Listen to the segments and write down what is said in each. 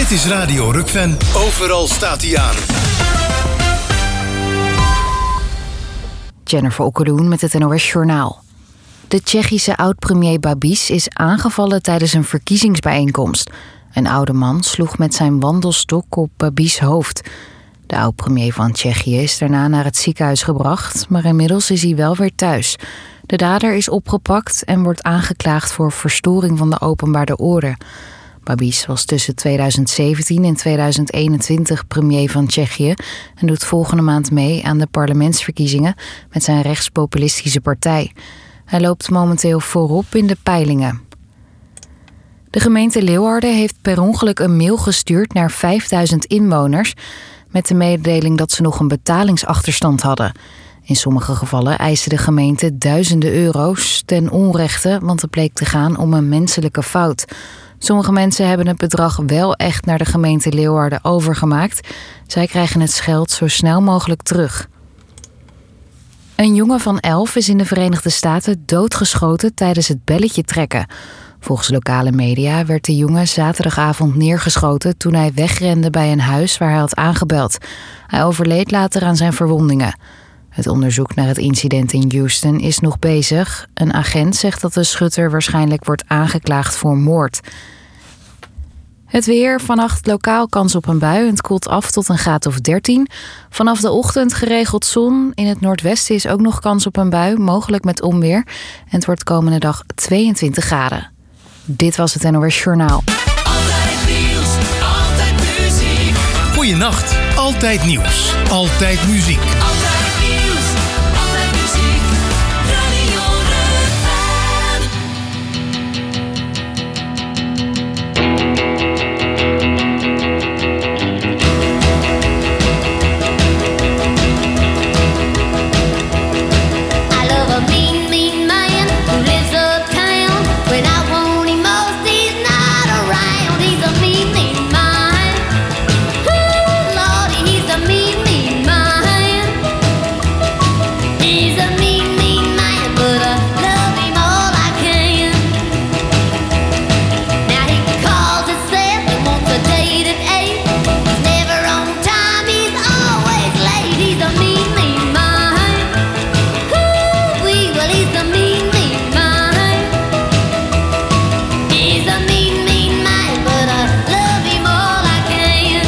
Dit is Radio Rukven. Overal staat hij aan. Jennifer Okkeloen met het NOS Journaal. De Tsjechische oud-premier Babiš is aangevallen tijdens een verkiezingsbijeenkomst. Een oude man sloeg met zijn wandelstok op Babiš' hoofd. De oud-premier van Tsjechië is daarna naar het ziekenhuis gebracht, maar inmiddels is hij wel weer thuis. De dader is opgepakt en wordt aangeklaagd voor verstoring van de openbare orde. Babiš was tussen 2017 en 2021 premier van Tsjechië en doet volgende maand mee aan de parlementsverkiezingen met zijn rechtspopulistische partij. Hij loopt momenteel voorop in de peilingen. De gemeente Leeuwarden heeft per ongeluk een mail gestuurd naar 5000 inwoners met de mededeling dat ze nog een betalingsachterstand hadden. In sommige gevallen eiste de gemeente duizenden euro's ten onrechte, want het bleek te gaan om een menselijke fout. Sommige mensen hebben het bedrag wel echt naar de gemeente Leeuwarden overgemaakt. Zij krijgen het geld zo snel mogelijk terug. Een jongen van 11 is in de Verenigde Staten doodgeschoten tijdens het belletje trekken. Volgens lokale media werd de jongen zaterdagavond neergeschoten toen hij wegrende bij een huis waar hij had aangebeld. Hij overleed later aan zijn verwondingen. Het onderzoek naar het incident in Houston is nog bezig. Een agent zegt dat de schutter waarschijnlijk wordt aangeklaagd voor moord. Het weer, vannacht lokaal kans op een bui. Het koelt af tot een graad of 13. Vanaf de ochtend geregeld zon. In het noordwesten is ook nog kans op een bui, mogelijk met onweer. En het wordt komende dag 22 graden. Dit was het NOS Journaal. Altijd nieuws, altijd muziek. Goeienacht, altijd nieuws, altijd muziek. Altijd nieuws, altijd muziek. Radio Rukven. I love a mean, mean man who lives uptown. When I want him most, he's not around. He's a mean, mean man. Ooh, Lordy, he's a mean, mean man. He's a mean, mean man, but I love him all I can. Now he calls himself and wants a date at 8. He's never on time, he's always late. He's a mean, mean man. Ooh-wee, well, he's a mean, mean man. He's a mean, mean man, but I love him all I can.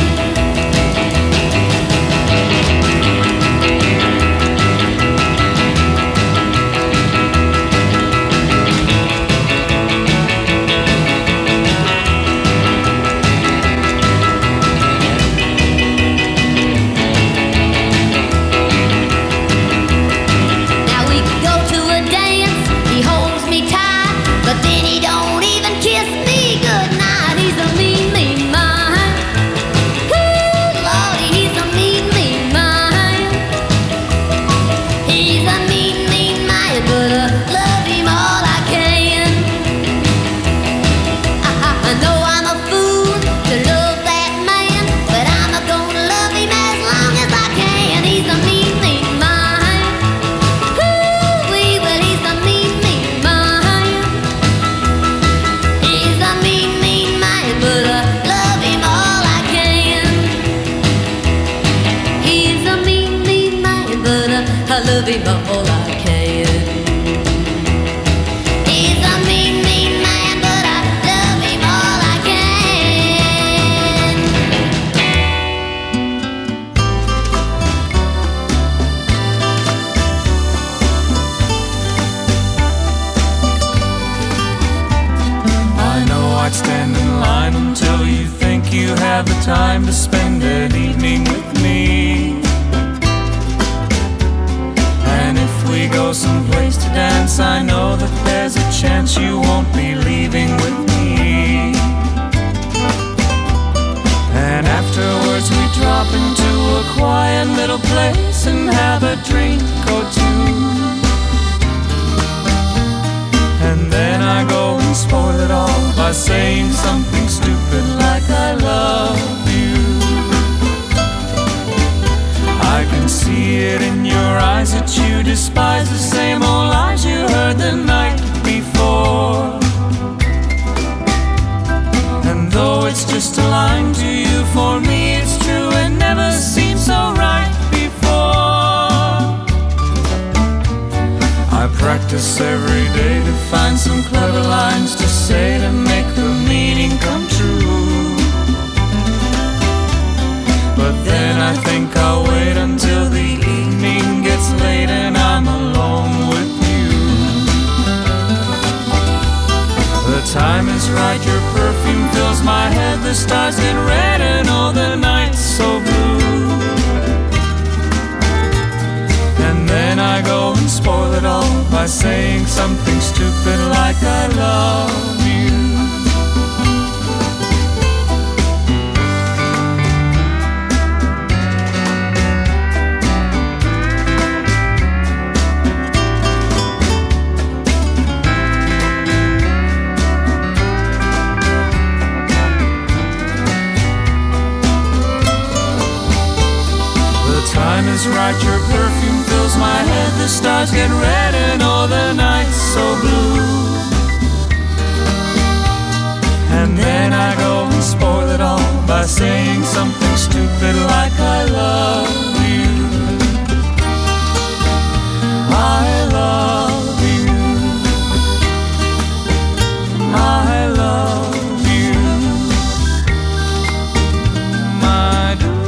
Now we could go to a dance, he holds me tight, but then he don't even kiss me goodnight. He's a mean, mean man. Ooh, Lordy, he's a mean, mean man. He's a mean, mean man, but I love him all I can. I know I'm a fool to love that man, but I'm gonna love him as long as I can. He's a mean, mean man. Ooh-wee, well, he's a mean, mean man. He's a mean, mean man, but I love him all I can. He's a mean, mean man, but I love him all I can. He's a mean, mean man, but I love him all I can. I know I'd stand in line until you think you have the time to spend an evening with me. And if we go someplace to dance, I know that there's a chance you won't be leaving with me. And afterwards we drop into a quiet little place and have a drink or two. And then I go and spoil it all by saying something stupid like I love you. I can see it in your eyes that you despise the same old lies you heard the night before. And though it's just a line to you. For me it's true, it never seemed so right before. I practice every day to find some clever lines to say to make the meaning come true. But then I think I'll wait until the evening gets late and I'm alone with you. The time is right, your perfume fills my head, the stars get red and all the night's so blue. And then I go and spoil it all by saying something stupid like I love you. Time is right, your perfume fills my head, the stars get red and all the night's so blue. And then I go and spoil it all by saying something stupid like I love you. I love you. I love you. My dear.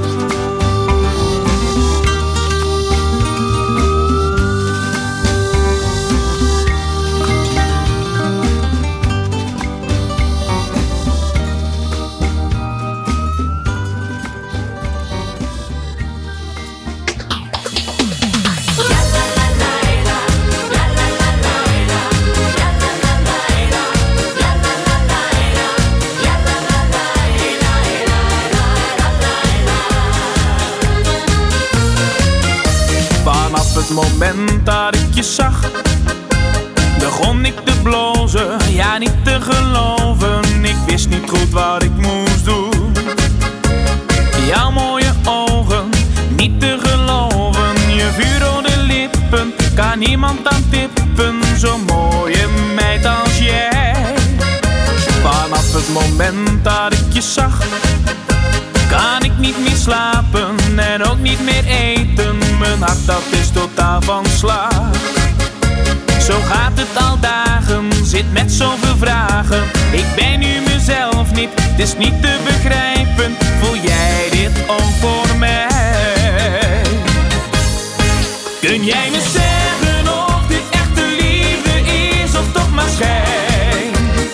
Het moment dat ik je zag, begon ik te blozen, ja niet te geloven. Ik wist niet goed wat ik moest doen. Jouw mooie ogen, niet te geloven. Je vuurrode lippen, kan niemand aan tippen. Zo'n mooie meid als jij. Vanaf het moment dat ik je zag, kan ik niet meer slapen en ook niet meer eten. Mijn hart dat is totaal van slag. Zo gaat het al dagen, zit met zoveel vragen. Ik ben nu mezelf niet, het is niet te begrijpen. Voel jij dit ook voor mij? Kun jij me zeggen of dit echte liefde is of toch maar schijn?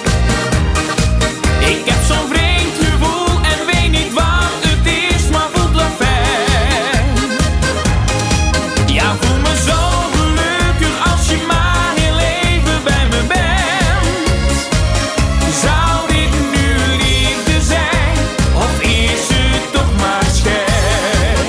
Ik heb zo'n vreemd gevoel en weet niet wat het is, maar voelt wel fijn. Ja, voel me zo gelukkig als je maar heel even bij me bent. Zou dit nu liefde zijn, of is het toch maar schijn?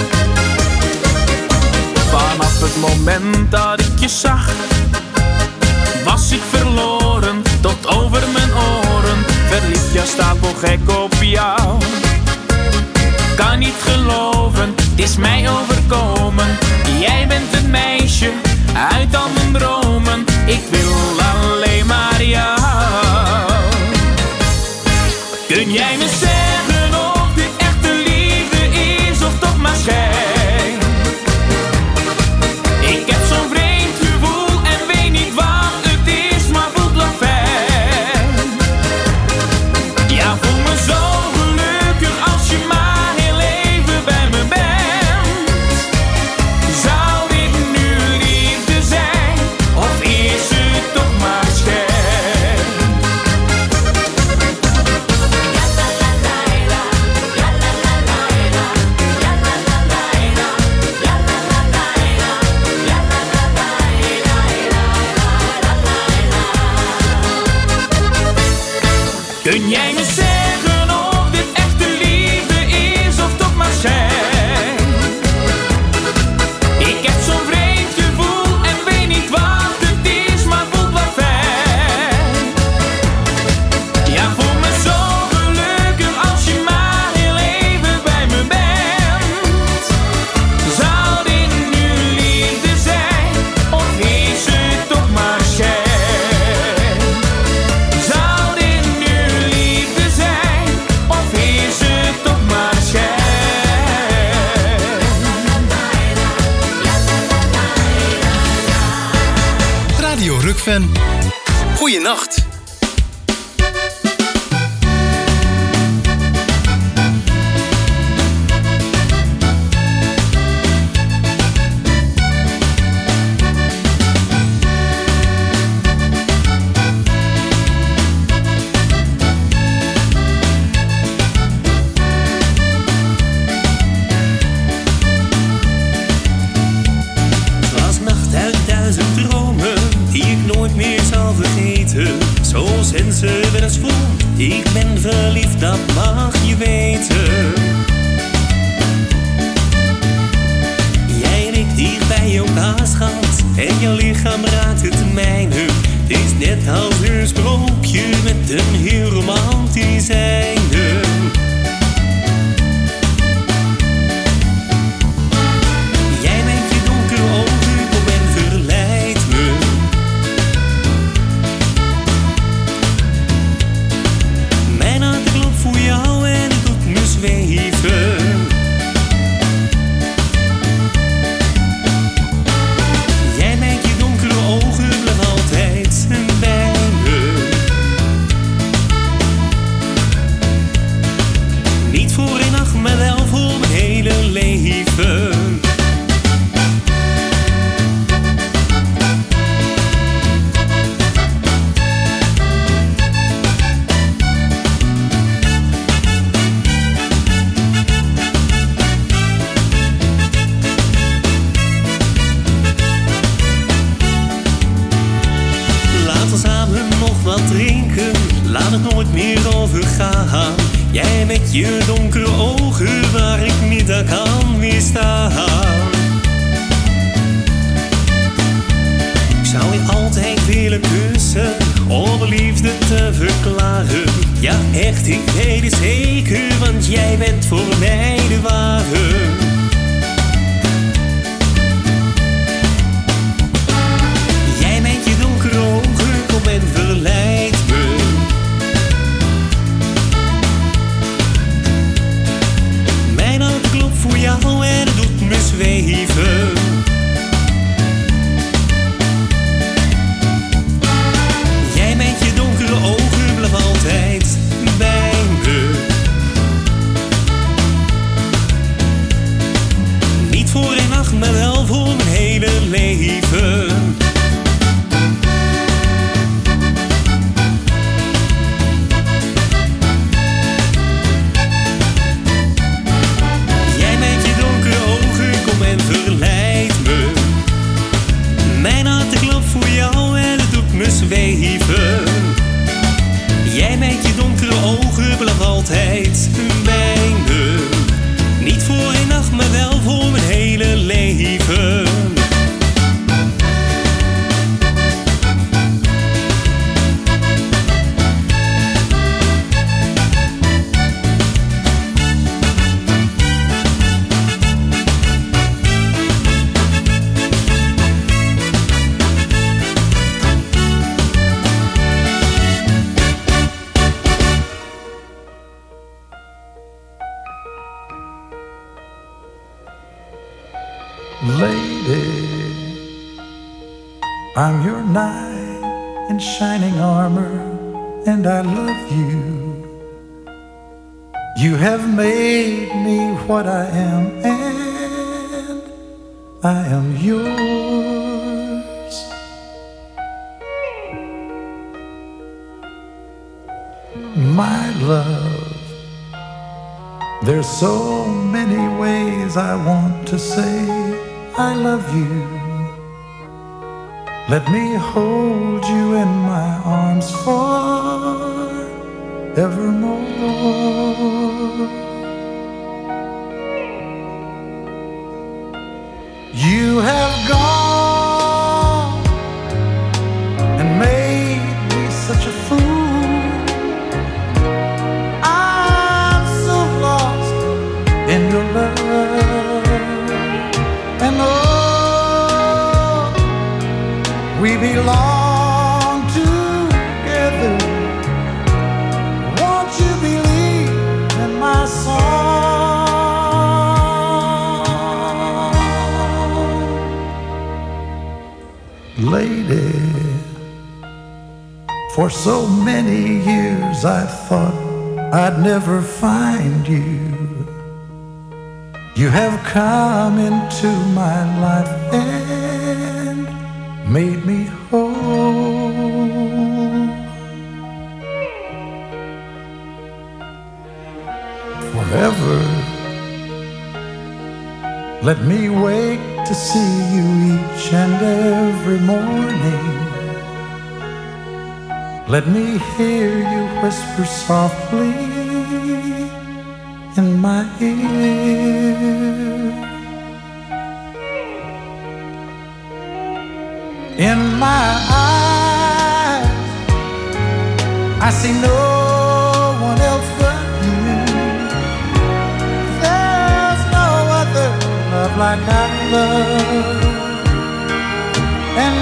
Vanaf het moment dat ik je zag, was ik verloren tot over mijn oren. Verliefd, ja stapelgek op jou. Kan niet geloven, het is mij overkomen. Jij bent een meisje uit al mijn dromen. Ik wil alleen maar jou. Kun jij me zeggen of dit echte liefde is of toch maar schijn? Ik heb zo'n vreemd gevoel en weet niet wat het is, maar voelt wel fijn. Ja, voel me zo gelukkig als je maar heel even bij me bent. Zou dit nu liefde zijn, of is het toch maar schijn? Kun jij me zeggen of dit echte liefde is of toch maar schijn? Ik heb zo'n vreemd gevoel en weet niet wat het is, maar voelt wel fijn. Ja, voel me zo gelukkig als je maar heel even bij me bent. Zou dit nu liefde zijn, of is het toch maar schijn? Zou dit nu liefde zijn? muziekfan, goeienacht. Zoals Hense wel eens vroeg, ik ben verliefd, dat mag je weten. Jij en ik dicht bij elkaar, schat, en je lichaam raakt het mijne. Het is net als een sprookje met een heel romantisch einde. Jij met je donkere ogen, kom en verleid me. Voor jou en het doet me zweven. Jij met je donkere ogen blijft altijd bij me. Niet voor een nacht, maar wel voor mijn hele leven. Laat het nooit meer overgaan. Jij met je donkere ogen waar ik niet aan kan weerstaan. Ik zou je altijd willen kussen om liefde te verklaren. Ja echt, ik weet het zeker, want jij bent voor mij de ware. Jij met je donkere ogen, kom en verleid me. Voor jou en het doet me zweven. Jij met je donkere ogen blijft altijd bij me. Niet voor een nacht, maar wel voor mijn hele leven. Verleid me. Mijn hart klopt voor jou en het doet me zweven. Jij met je donkere ogen blijft altijd bij me. Niet voor een nacht, maar wel voor mijn hele leven. Lady, I'm your knight in shining armor, and I love you. You have made me what I am, and I am yours. My love, there's so many ways I want to say I love you. Let me hold you in my arms forevermore. You have gone and made me such a fool. I'm so lost in your love. And oh, we belong together. Won't you believe in my song? For so many years I thought I'd never find you. You have come into my life and made me whole. Forever, let me wake to see you each and every morning. Let me hear you whisper softly in my ear. In my eyes, I see no one else but you. There's no other love like I love. And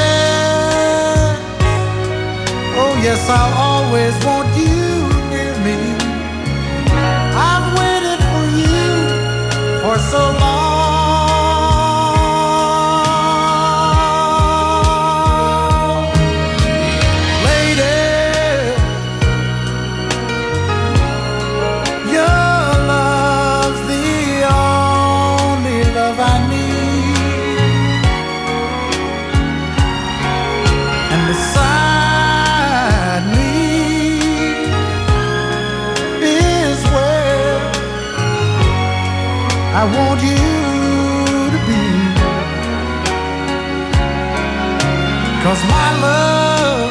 yes, I'll always want you near me. I've waited for you for so long. Lady, your love's the only love I need. And beside me is where I want you to be. 'Cause my love,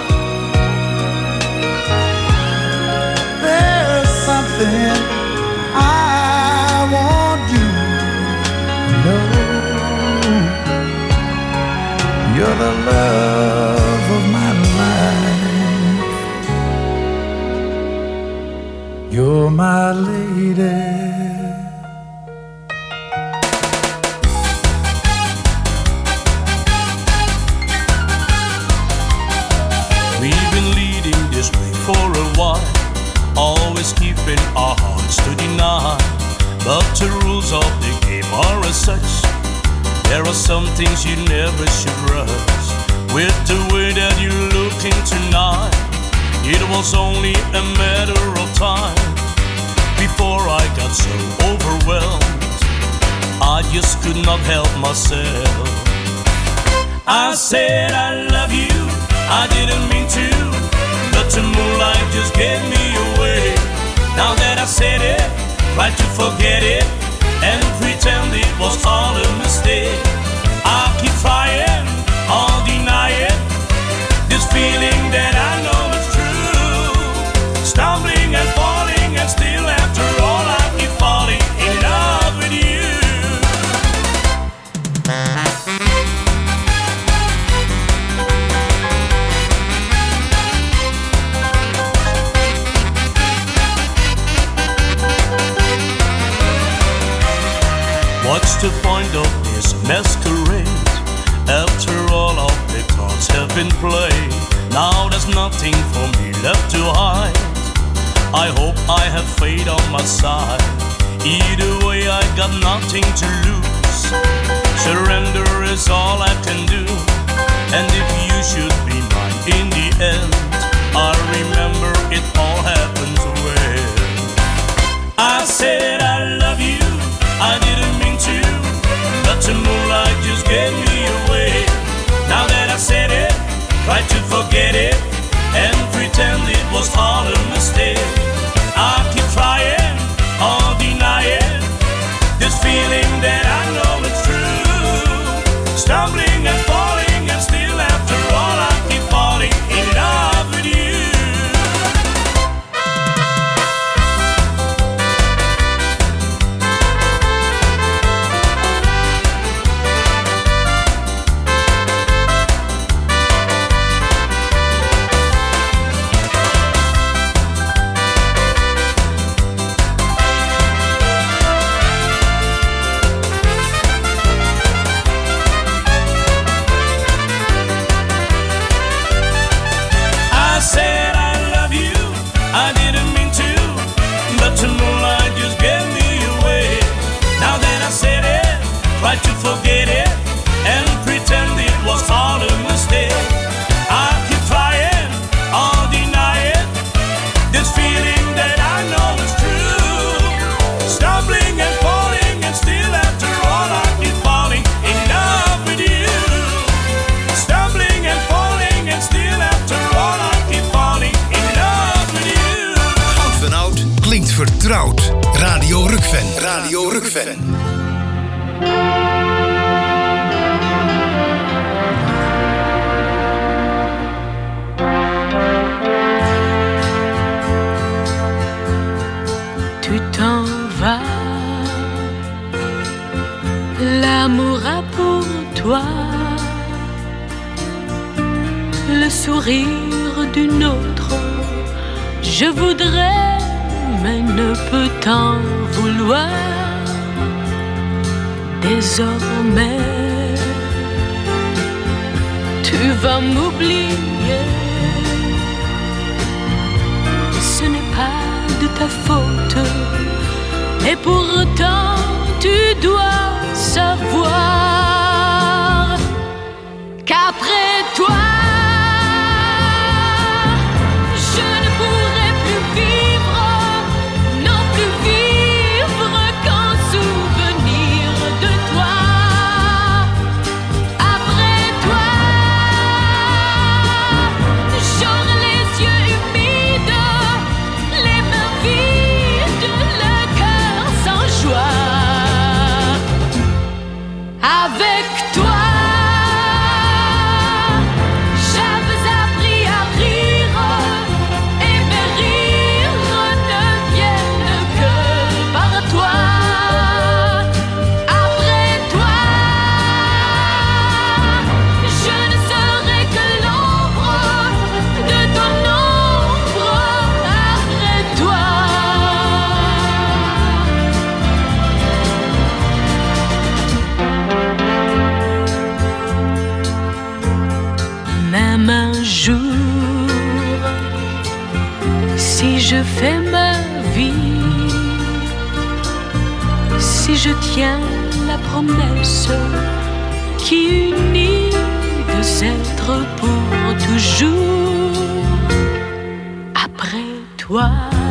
there's something I want you to know. You're the love of my life. You're my lady. We've been leading this way for a while, always keeping our hearts to deny. But the rules of the game are as such. There are some things you never should rush. With the way that you're looking tonight, it was only a matter of time before I got so overwhelmed. I just could not help myself. I said I love you, I didn't mean to, but the moonlight just gave me away. Now that I said it, try to forget it and pretend it was all a mistake. I keep trying, I'll deny it, this feeling that I know is true. Stumbling and falling, and still after all I keep falling in love with you. What's the point of this masquerade? After all of the cards have been played, now there's nothing for me left to hide. I hope I have fate on my side. Either way I got nothing to lose. Surrender is all I can do. And if you should be mine in the end, I remember it all happens well. I said I love you, I didn't mean to, but the moonlight just gave me away. Now that I said it, try to forget it and pretend it was all a mistake. I keep trying, I'll deny it, this feeling that I know it's true. Stumbling and falling, and still after all I keep falling in love with you. Try to forget it and pretend it was all a mistake. I keep trying, that I know is true. Stumbling and falling, and still after all I keep falling in love with you. Stumbling and falling, and still after all I keep falling in love with you. Oud van oud klinkt vertrouwd. Radio Rukven. Radio Rukven. Tu t'en vas, l'amour a pour toi le sourire d'une autre. Je voudrais, mais ne peux t'en vouloir. Désormais, tu vas m'oublier. Ce n'est pas de ta faute, et pourtant tu dois savoir qu'après toi, je ne pourrai plus vivre, non plus vivre qu'en souvenir de toi. Après toi, j'aurai les yeux humides, les mains vides, le cœur sans joie. Avec toi, j'avais appris à rire, et mes rires ne viennent que par toi. Après toi, je ne serai que l'ombre de ton ombre. Après toi, même un jour, si je fais ma vie, si je tiens la promesse qui unit deux êtres pour toujours, après toi,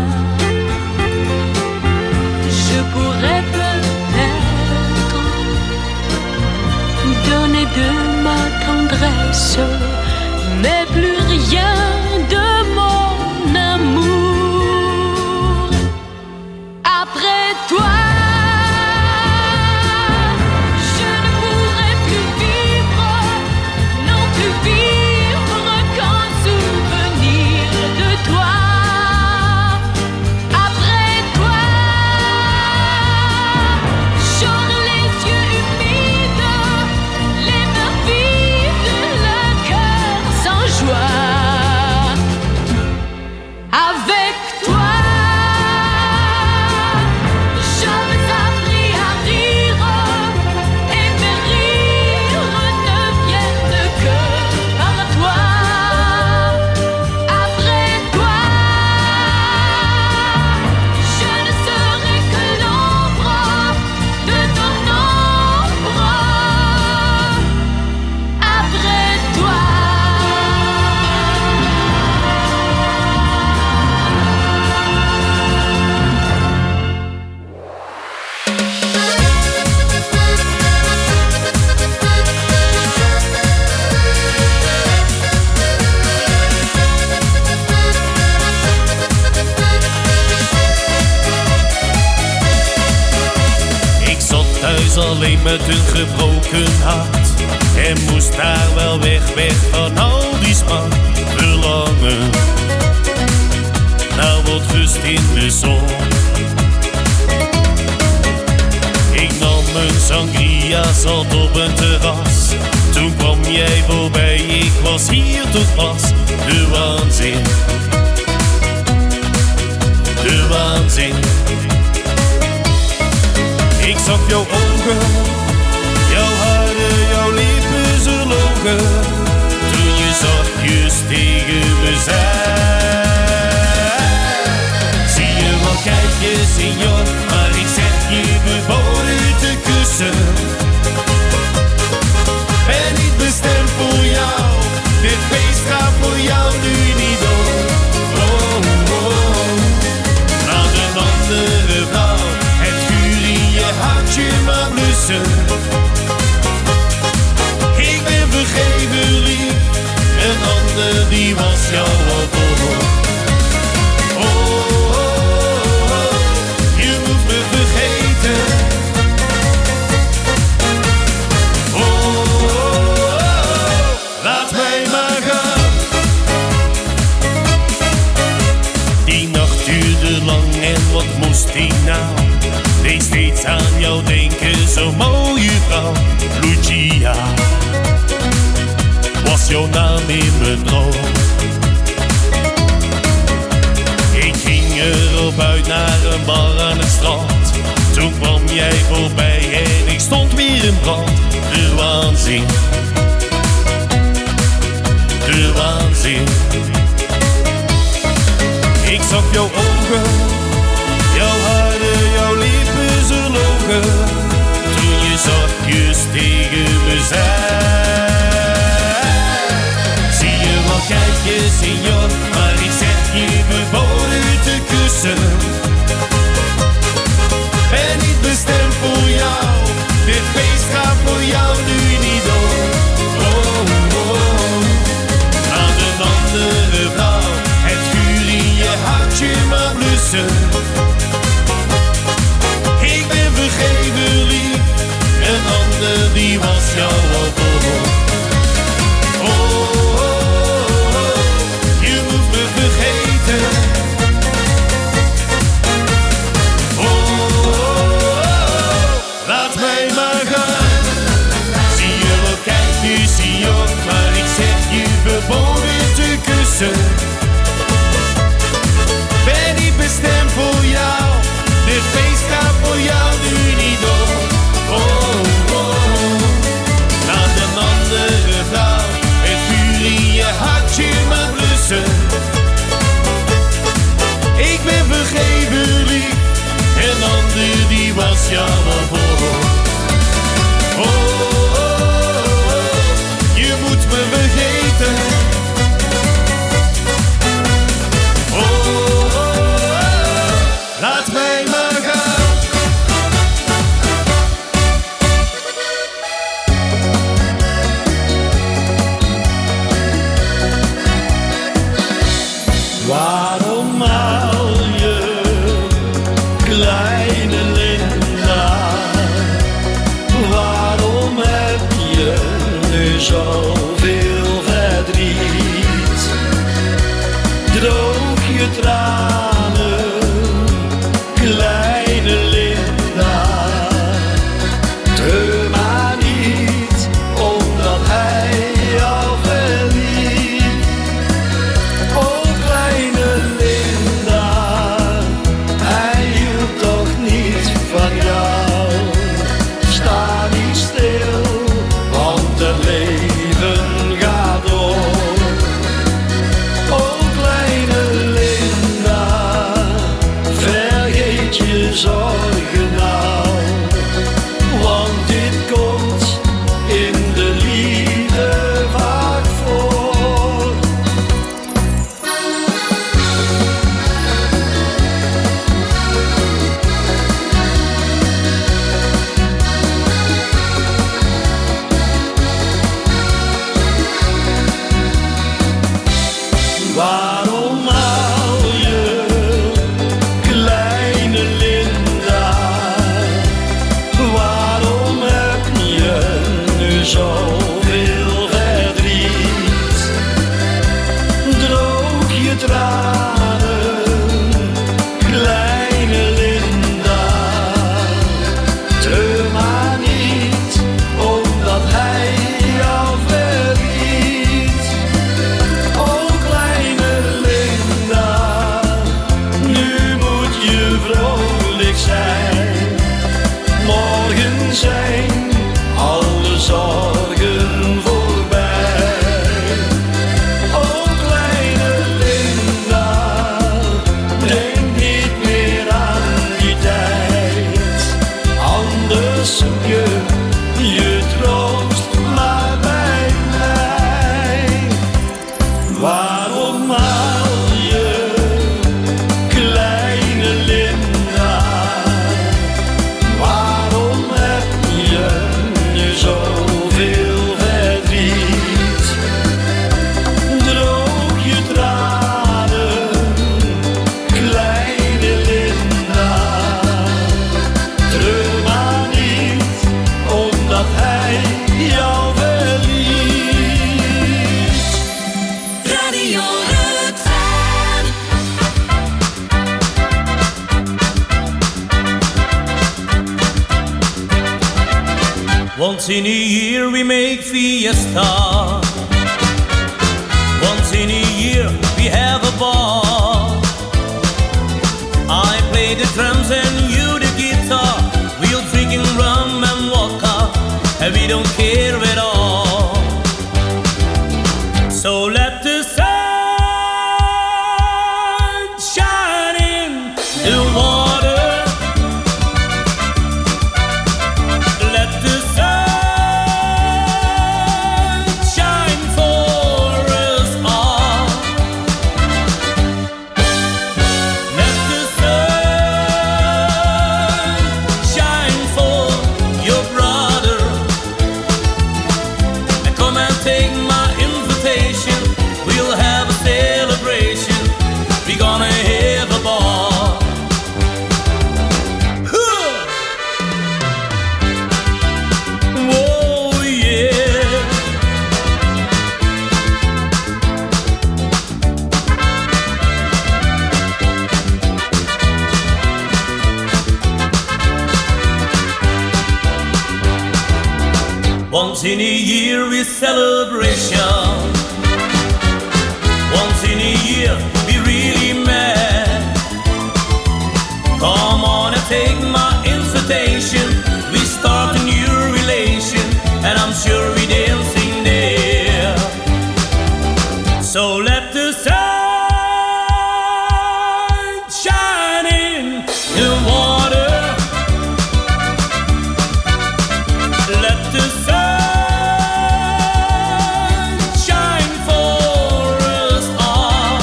je pourrais peut-être donner de ma tendresse, mais plus rien de mon amour. Après toi, je ne pourrai plus vivre, non plus vivre qu'en souvenir de toi. Après toi, j'aurai les yeux humides, les mains vides, le cœur sans joie. Avec toi, j'avais appris à rire, et mes rires ne viennent que par toi. Après toi, je ne serai que l'ombre de ton ombre. Après toi. Ik zat thuis alleen met een gebroken hart en moest daar wel weg van al die smart. Verlangen naar wat rust in de zon. Ik nam een sangria, zat op een terras. Toen kwam jij voorbij, ik was hier tot pas. De waanzin, de waanzin. Ik zag jouw ogen, jouw haren, jouw lippen, ze logen. Toen je zachtjes tegen me zei: zie je wel, kijk je, senor, maar ik zeg je verboden te kussen. Ben niet bestemd voor jou, dit feest gaat voor jou nu niet door. Oh, oh. wat moest hij nou? Deed steeds aan jou denken, zo'n mooie vrouw. Lucia was jouw naam in mijn droom. Ik ging erop uit naar een bar aan het strand. Toen kwam jij voorbij en ik stond weer in brand. De waanzin, de waanzin. Ik zag jouw ogen, jouw haren, jouw lippen, ze logen. Toen je zachtjes tegen me zei. Zie je wel kijkjes in jou, maar ik zeg je verboden te kussen. Ben niet bestemd voor jou, dit feest gaat voor jou nu niet door. Oh, oh, aan een andere vrouw, het vuur in je hartje maar blussen. Ik ben vergeven lief, een ander die was jou al voor. Oh, oh, oh, je moet me vergeten. Oh, oh, oh, laat mij maar gaan. Zie je wel, kijk nu, zie je ook, maar ik zeg je verboden te kussen. Ben niet bestemd voor jou, dit feest gaat voor jou nu niet door. Oh, oh, laat een andere vrouw het vuur in je hartje maar blussen. Ik ben vergeven lief, een ander die was jou al voor. Oh, oh, oh, je moet me vergeten. Oh, oh, oh, laat mij maar gaan. Waarom huil je, kleine Linda? Waarom heb je nu zoveel verdriet? Droog je tranen, kleine Linda. Treur maar niet, omdat hij jou verliet. Oh, kleine Linda, hij hield toch niet van jou. Sta niet stil, want het leven gaat door. Oh, kleine Linda, vergeet je zorgen nou. Want dit komt in de liefde vaak voor. Waarom huil je, kleine Linda? Once in a year we make fiesta. Once in a year we have a ball. I play the drums and you the guitar. We'll drinking rum and vodka, and we don't care at all. So let the sun shine in the water. Let the sun shine for us all. Let the sun shine for your brother. And come and take my invitation. We'll have a celebration. We're gonna have a ball. Whoa, yeah. Once in a year we celebration. Once in a year we really mad. Come on and take my invitation. We start a new relation, and I'm sure we dancing there. So let the sun shine in the water. Let the sun shine for us all.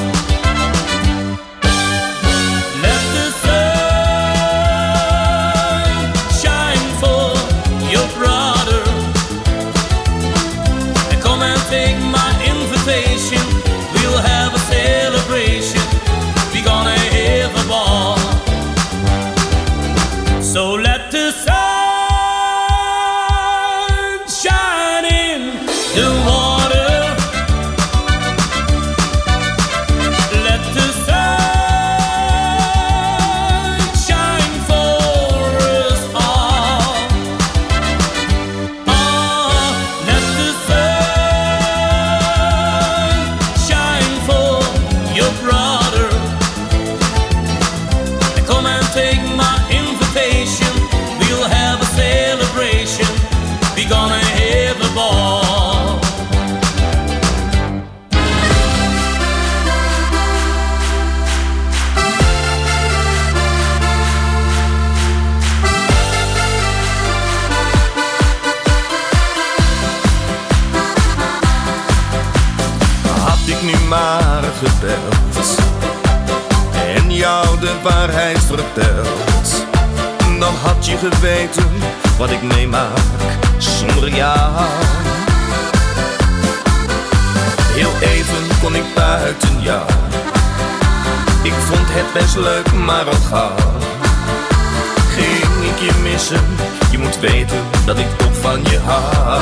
Let the sun shine for your brother. And come and take my invitation. We'll have a celebration. We're gonna have a ball. So let the sun shine in the water. Let the sun shine for us all. Let the sun shine for your brother. And come and take my invitation. We'll have a celebration. We're gonna have a ball. Had ik nu maar gebeld en jou de waarheid verteld, dan had je geweten wat ik meemaak zonder jou. Heel even kon ik buiten jou. Ik vond het best leuk, maar al gauw ging ik je missen. Je moet weten dat ik toch van je hou.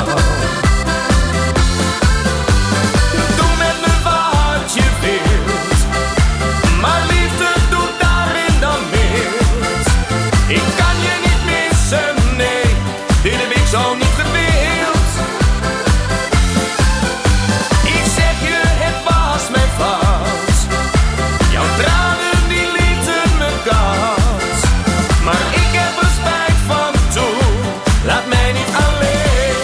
Doe met me wat je wilt, maar liefde doet daarin dan mis. Ik kan je niet missen, nee, dit heb ik zo niet gewild. Ik zeg je, het was mijn fout. Jouw tranen die lieten me koud. Maar ik heb er spijt van toen, laat mij niet alleen.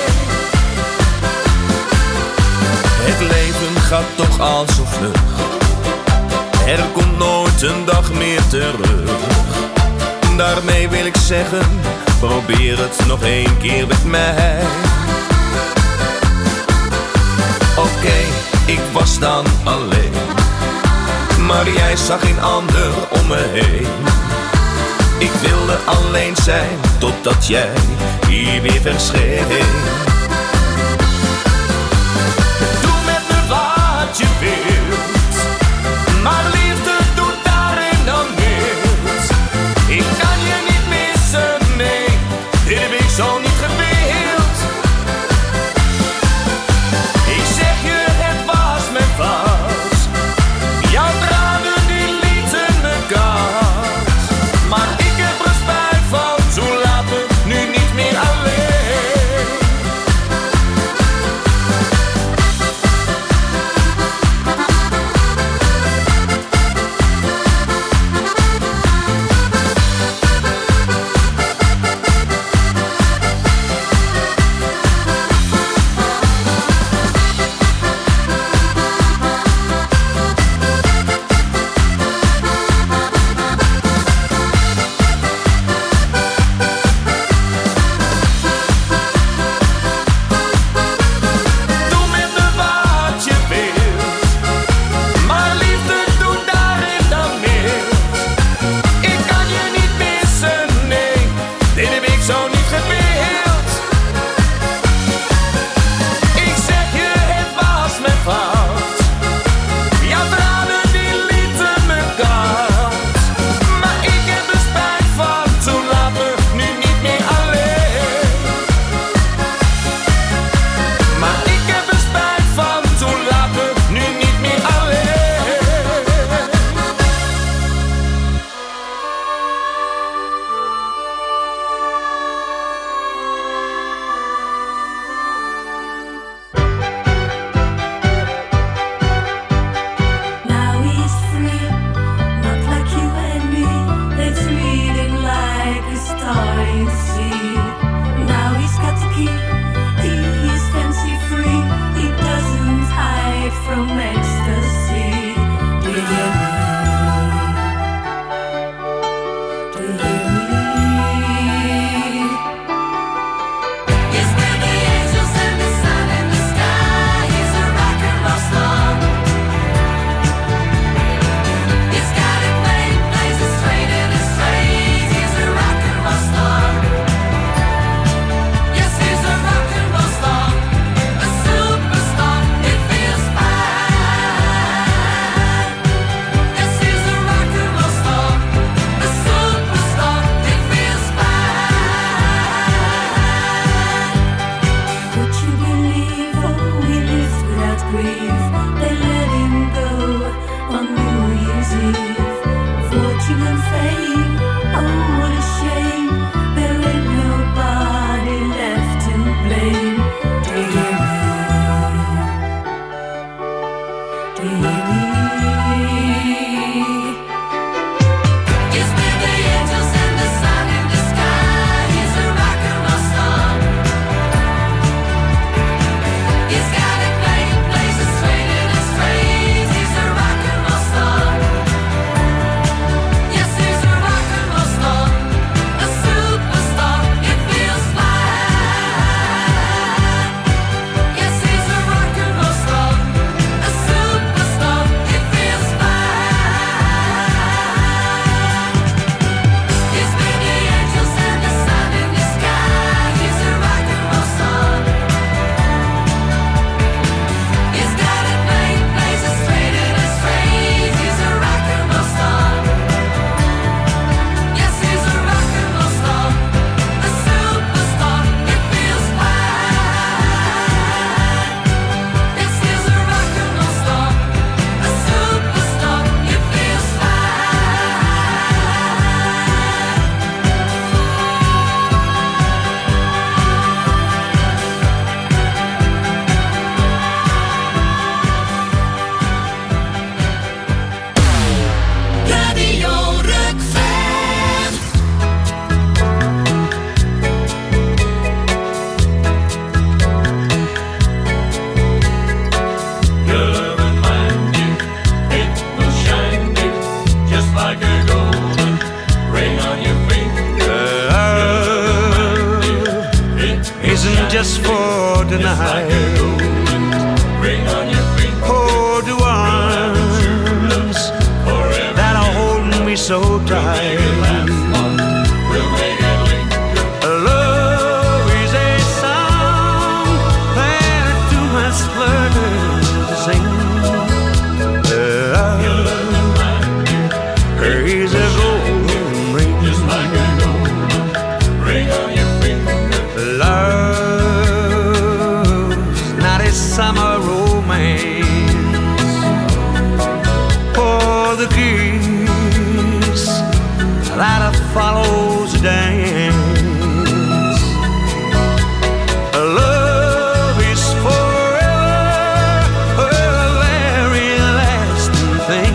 Het leven gaat toch al zo vlug. Er komt nooit een dag meer terug. Daarmee wil ik zeggen, probeer het nog één keer met mij. Oké, ik was dan alleen, maar jij zag geen ander om me heen. Ik wilde alleen zijn, totdat jij hier weer verscheen. Doe met me wat je wilt, maar liefde doet daarin dan mis. Ik kan je niet missen, nee, dit heb ik zo niet gewild. Ik zeg je, het was mijn fout. Jouw tranen die lieten me koud. Maar ik heb er spijt van, zo laat me nu niet meer alleen. just for tonight. Hold the arms that'll hold me so tight. Love is a song that two must learn to sing. Love is a golden ring, just like a golden ring on your finger. Love's not a summer romance for the kiss that follows the dance. Love is forever, a very lasting thing.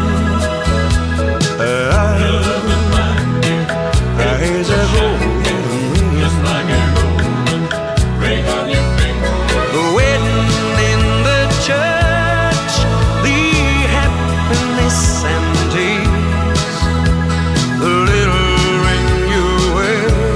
Is a golden ring, just like a golden ring on your finger. The wedding in the church, the happiness and tears. The little ring you wear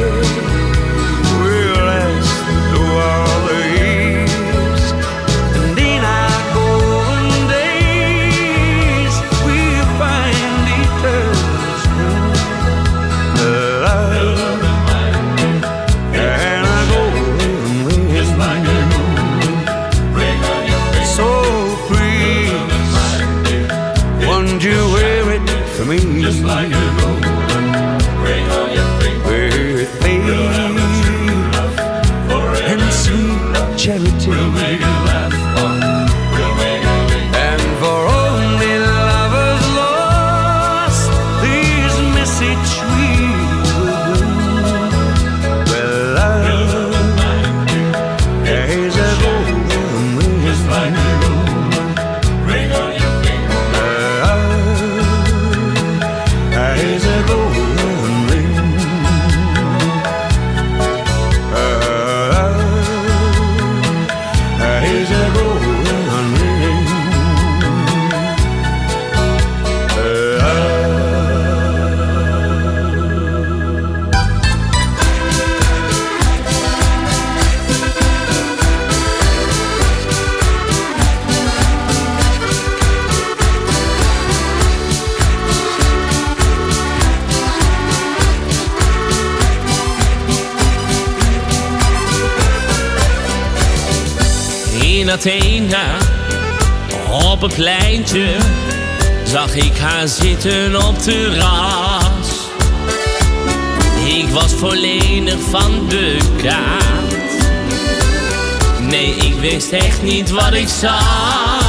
Athene, op een pleintje, zag ik haar zitten op terras. Ik was volledig van de kaart. Nee, ik wist echt niet wat ik zag.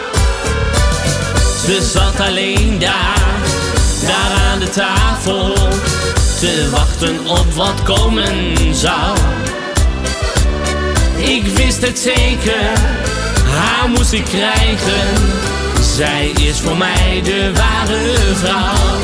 Ze zat alleen daar aan de tafel, te wachten op wat komen zou. Ik wist het zeker, haar moest ik krijgen. Zij is voor mij de ware vrouw.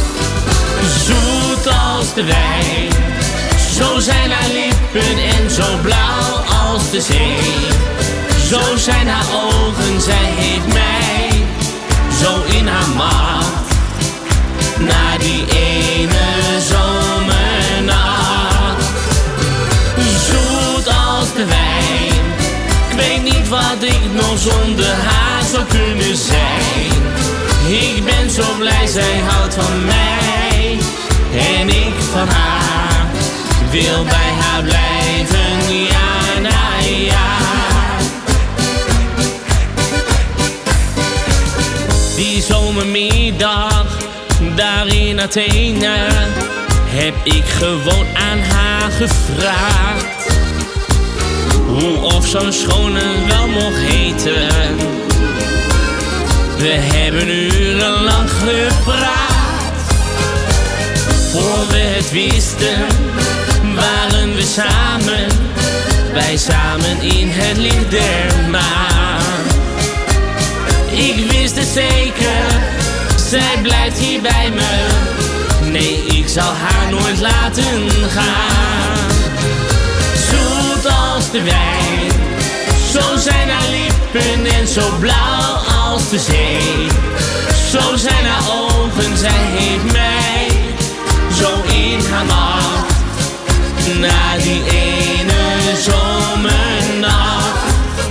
Zoet als de wijn, zo zijn haar lippen en zo blauw als de zee. Zo zijn haar ogen, zij heeft mij zo in haar macht. Na die ene zomernacht. Zoet als de wijn, ik weet niet wat ik nog zonder haar zou kunnen zijn. Ik ben zo blij, zij houdt van mij en ik van haar. Wil bij haar blijven, jaar na jaar. Die zomermiddag, daar in Athene, heb ik gewoon aan haar gevraagd hoe of zo'n schone wel mocht heten. We hebben urenlang gepraat. Voor we het wisten, waren we samen. Wij samen in het licht der maan. Ik wist het zeker, zij blijft hier bij me. Nee, ik zal haar nooit laten gaan. Zoet als de wijn, zo zijn haar lippen en zo blauw als de zee. Zo zijn haar ogen, zij heeft mij zo in haar macht. Na die ene zomernacht.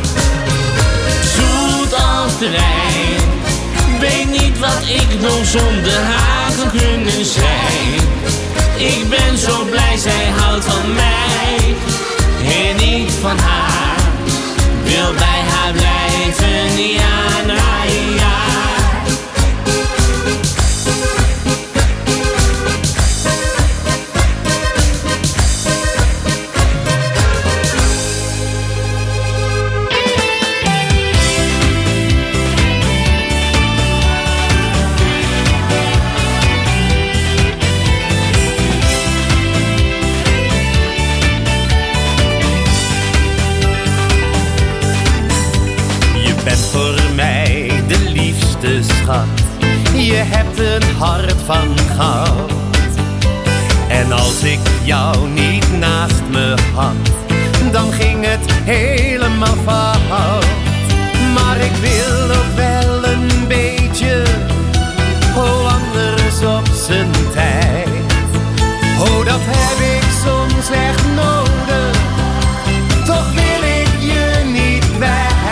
Zoet als de wijn, weet niet wat ik nog zonder haar kan kunnen zijn. Ik ben zo blij, zij houdt van mij en ik van haar. Wil bij haar blijven, jaar na jaar. Je hebt een hart van goud. En als ik jou niet naast me had, dan ging het helemaal fout. Maar ik wil ook wel een beetje, oh anders op zijn tijd. Oh, dat heb ik soms echt nodig, toch wil ik je niet kwijt.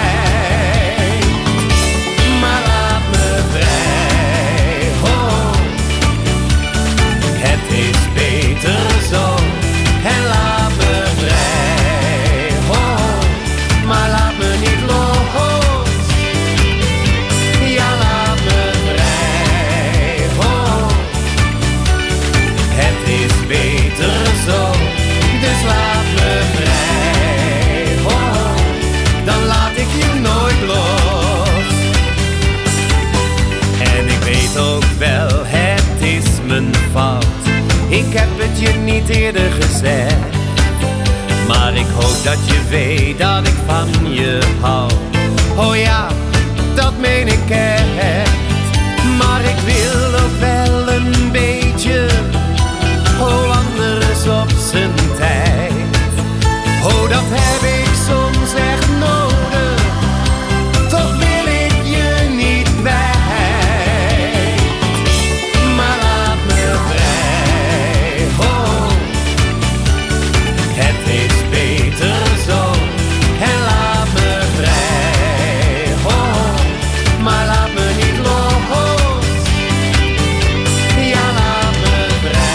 Ik heb het je niet eerder gezegd, maar ik hoop dat je weet dat ik van je hou. Oh ja, dat meen ik echt. Maar ik wil ook wel een beetje, oh anders op zijn tijd. Oh, dat heb ik soms echt nodig, toch wil ik je niet kwijt. Maar laat me niet los. Ja, laat me vrij.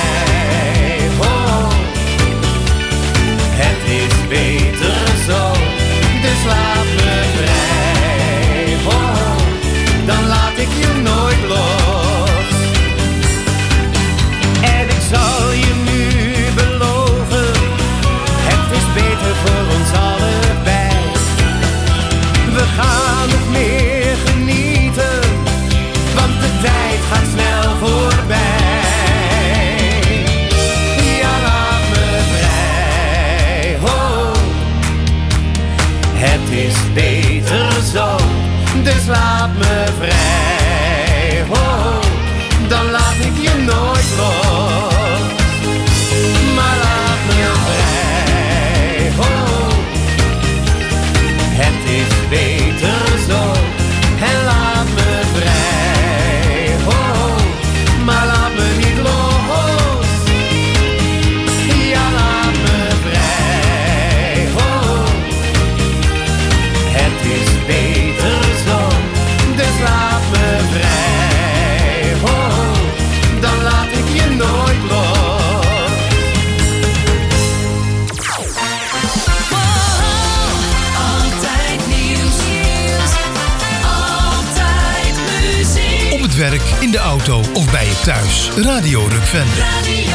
in de auto of bij je thuis. Radio Rukven. Radio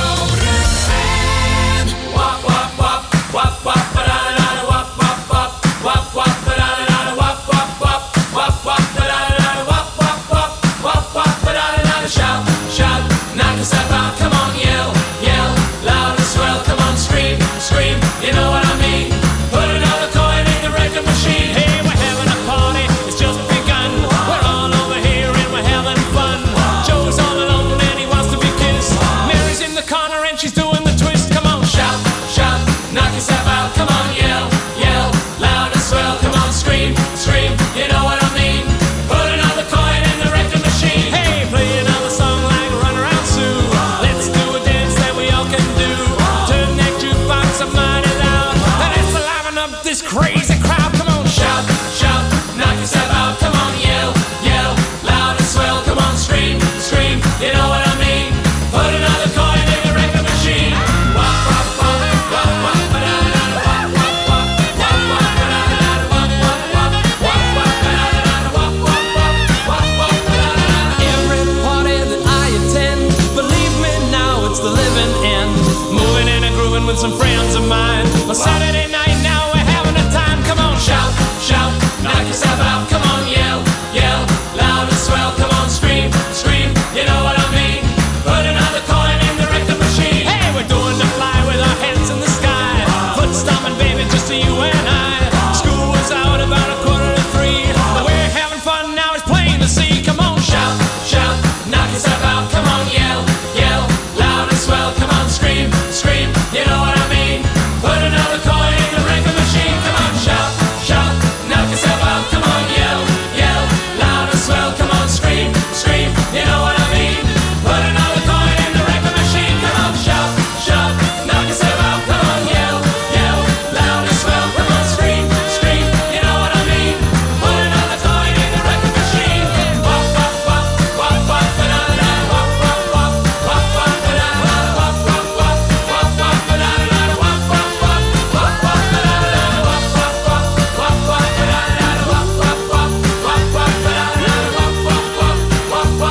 Rukven. Wap, wap, wap, wap, wap, ba-da-da-da, wap, wap, wap, wap, wap, ba-da-da-da, wap, wap, wap, wap, wap, ba-da-da-da, wap, wap, wap, wap, wap, ba-da-da-da. Shout, shout, knock yourself out, come on, yell, yell, loud and swell, come on, scream, scream, you know what I mean? Put another coin in the record machine. Hey, we're having a party, it's just begun. We're all over here and we're having fun. Joe's all alone and he wants to be kissed. Mary's in the corner and she's doing the twist. Come on, shout, shout, knock yourself out. Come on, yell, yell, loud and swell. Come on, scream, scream, you know what I mean? Put another coin in the record machine. Hey, play another song like Run Around Sue. Let's do a dance that we all can do. Turn that jukebox up mighty loud. And let's liven up this crazy crowd. Come on, shout, shout, knock yourself out. Come on, yell, yell, loud and swell. Come on, scream, scream, you know what I mean? Put another coin in the record machine. Wop, wop, wop, wop, wop, ba-da-da-da, wop, wop, wop, wop, wop, ba-da-da-da, wop, wop, wop, wop, wop, ba-da-da-da, wop, wop, wop, wop, wop, ba-da-da-da. Every party that I attend, believe me now, it's the living end. Moving and grooving with some friends of mine. On Saturday night now we're having a time. Come on, shout, shout, knock yourself out. Come on, yell, yell, loud and swell. Come on, scream, scream, you know what I mean? Put another coin in the record machine. Hey, we're doing the fly with our hands in the sky. Foot stomping, baby, just to you and I. School was out about 2:45. But we're having fun now, it's plain to see. Come on, shout, shout, knock yourself out. Come on, yell, yell, loud and swell. Come on, scream, scream, you know what I mean? Put another coin in the record machine. Come on, shout, shout, knock yourself out. Come on, yell, yell, loud and swell. Come on, scream, scream, you know what I mean? Put another coin in the record machine. Come on, shout, shout, knock yourself out. Come on, yell, yell, loud and swell. Come on, scream, scream, you know what I mean? Put another coin in the record machine. Wop, wop, wop, wop, wop, ba-da-da-da, wop, wop, wop, wop, wop, ba-da-da-da, wop, wop, wop, wop, wop, ba-da-da-da, wop, wop, wop, wop, wop, ba-da-da-da, wop, wop, wop, wop, wop, ba-da-da-da, wop, wop, wop, wop, wop, ba-da-da-da, wop, wop, wop, wop, wop, ba-da-da-da, wop, wop, wop, wop, wop, ba-da-da-da, wop, wop, wop, wop, wop, ba-da-da-da, wop, wop, wop, wop, wop,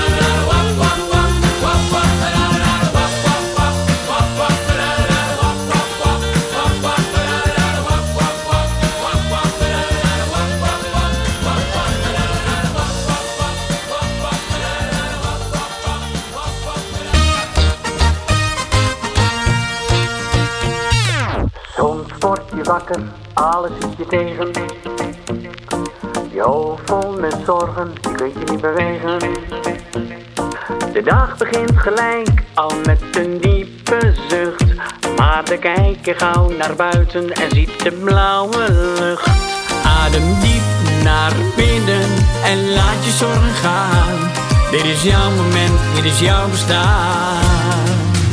Soms word je wakker, alles is je tegen. Je hoofd vol met zorgen, je kunt je niet bewegen. De dag begint gelijk, al met een diepe zucht. Maar dan kijk je gauw naar buiten en ziet de blauwe lucht. Adem diep naar binnen en laat je zorgen gaan. Dit is jouw moment, dit is jouw bestaan.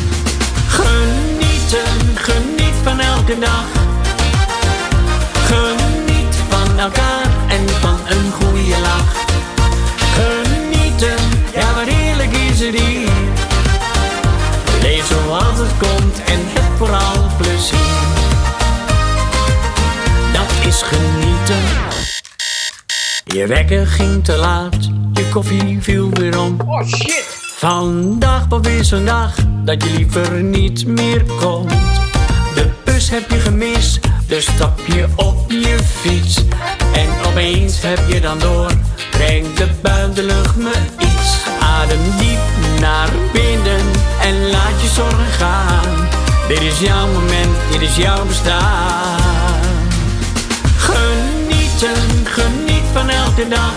Genieten, geniet van elke dag. Geniet van elkaar en van een goede lach. Genieten, ja wat heerlijk is het hier. Leef zoals het komt en heb vooral plezier. Dat is genieten. Je wekker ging te laat, je koffie viel weer om. Oh shit! Vandaag was weer zo'n dag dat je liever niet meer komt. De bus heb je gemist, dus stap je op je fiets. En opeens heb je dan door, brengt de buitenlucht me iets. Adem diep naar binnen en laat je zorgen gaan. Dit is jouw moment, dit is jouw bestaan. Genieten, geniet van elke dag.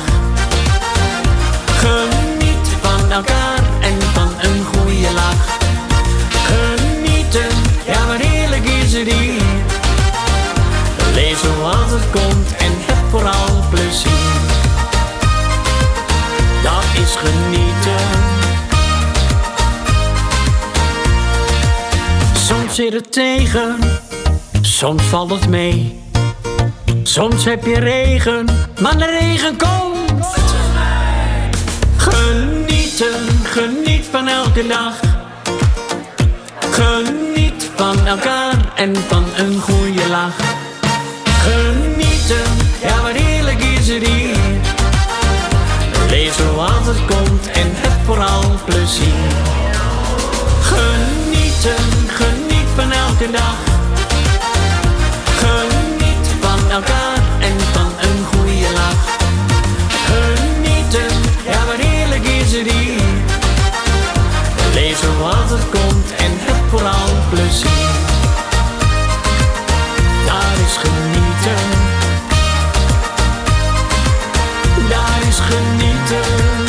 Geniet van elkaar en van een goede lach. Genieten, ja wat heerlijk is het hier. Leef zoals het komt en heb vooral plezier. Dat is genieten. Soms zit het tegen, soms valt het mee. Soms heb je regen, maar de regen komt. Genieten, geniet van elke dag. Geniet van elkaar en van een goede lach. Genieten, ja wat heerlijk is het hier. Leef zo zoals het komt en heb vooral plezier. Genieten, geniet van elke dag. Geniet van elkaar en van een goede lach. Genieten, ja wat heerlijk is het hier. Leef zoals het komt en heb vooral plezier. Daar is genieten. Daar is genieten.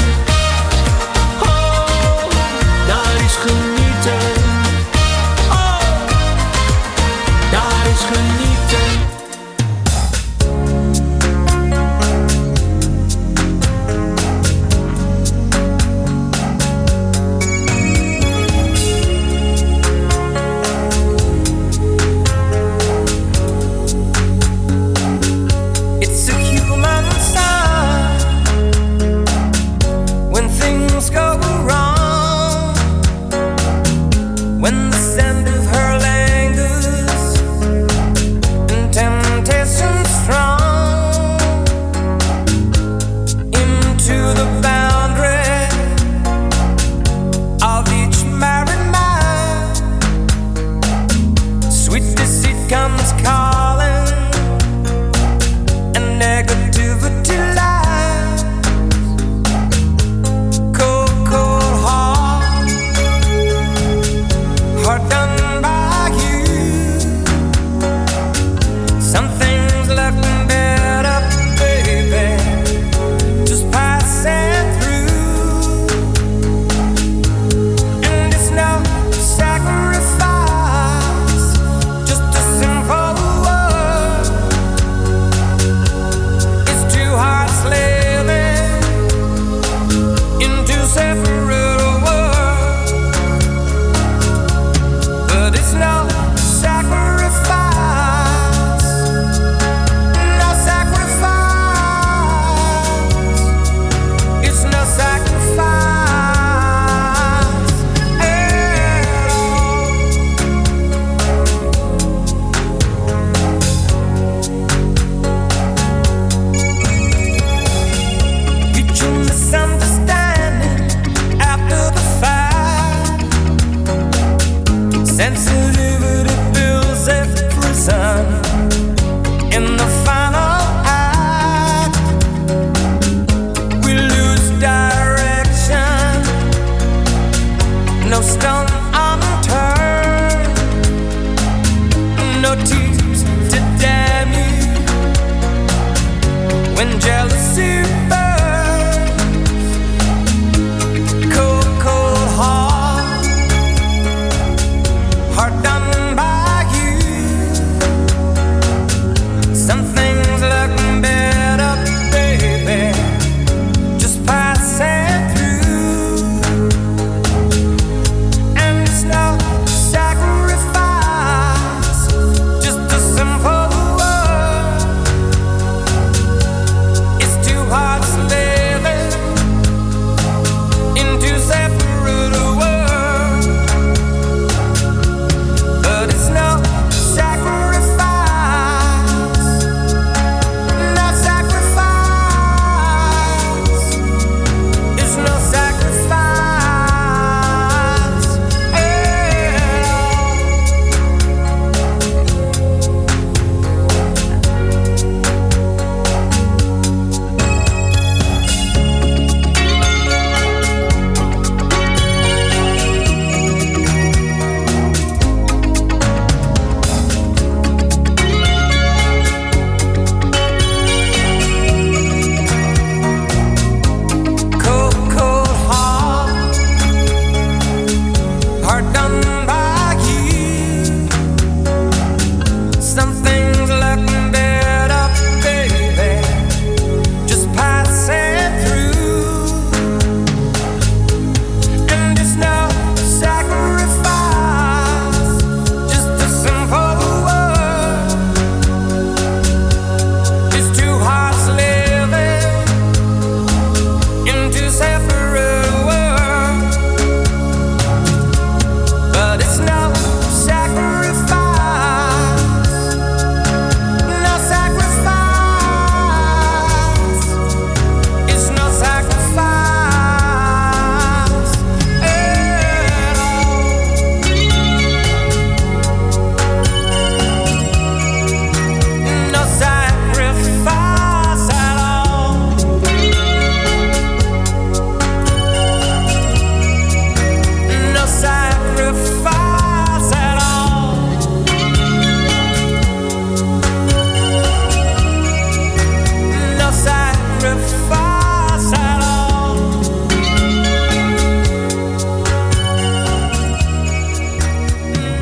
Oh, daar is genieten. Oh, daar is genieten. It's a human sign when things go wrong, when the scent of her lingers and temptation strong into the boundary of each married man. Sweet deceit comes calling and negativity lies. Cold, cold heart, heart done by you. Some things left better, baby, just passing through. And it's no sacrifice, just a simple word. It's two hearts living in two separate worlds, but it's no sacrifice, no sacrifice. It's no sacrifice at all. Mutual misunderstanding after the fact, sensitive